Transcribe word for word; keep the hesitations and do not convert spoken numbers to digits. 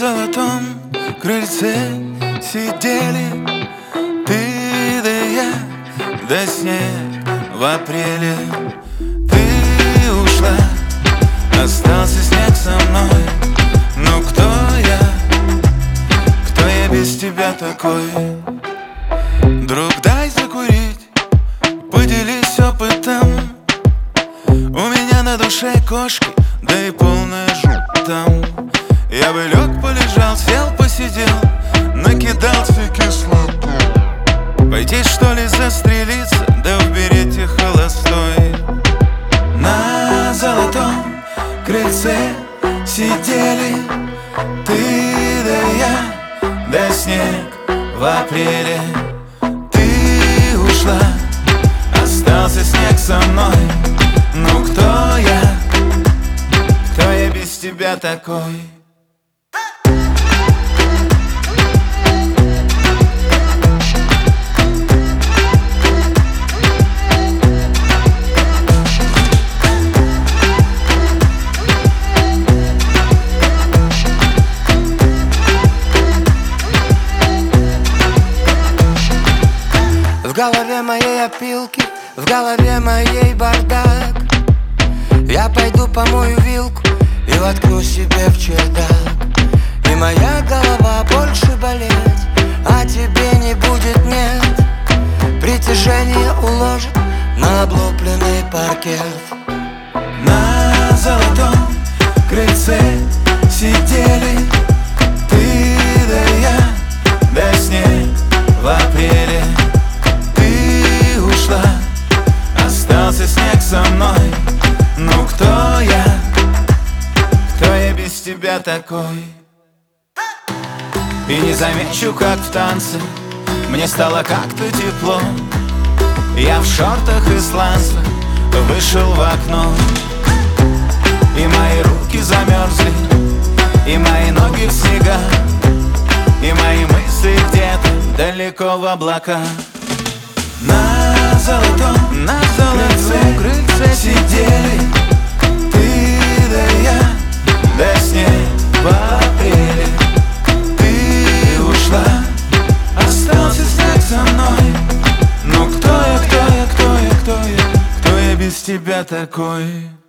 золотом крыльце сидели ты да я, да снег в апреле. Ты ушла, остался снег со мной. Ну кто я, кто я без тебя такой? Друг, дай закурить, поделись опытом. У меня на душе кошки, да и полная жуть там. Я бы лег, полежал, сел, посидел, накидался кислоту. Пойти что ли застрелиться, да в берете холостой. На золотом крыльце сидели ты да я, да снег в апреле. Ты ушла, остался снег со мной. Ну кто я, кто я без тебя такой? В голове моей опилки, в голове моей бардак. Я пойду помою вилку и воткну себе в чердак. И моя голова больше болеть, а тебе не будет, нет. Притяжение уложит на облупленный паркет. На золотом крыльце сидели ты да я, да снег в апреле. Ты ушла, остался снег со мной. Ну кто я, кто я без тебя такой? И не замечу, как в танце мне стало как-то тепло. Я в шортах и сланцах вышел в окно. И мои руки замерзли, и мои ноги в снега, и мои мысли где-то далеко в облаках. На золотом, на золотом крыльце сидели ты да я, да снег в апреле. Ты ушла, остался снег со мной. Ну кто я, кто я, кто я, кто я, кто я без тебя такой?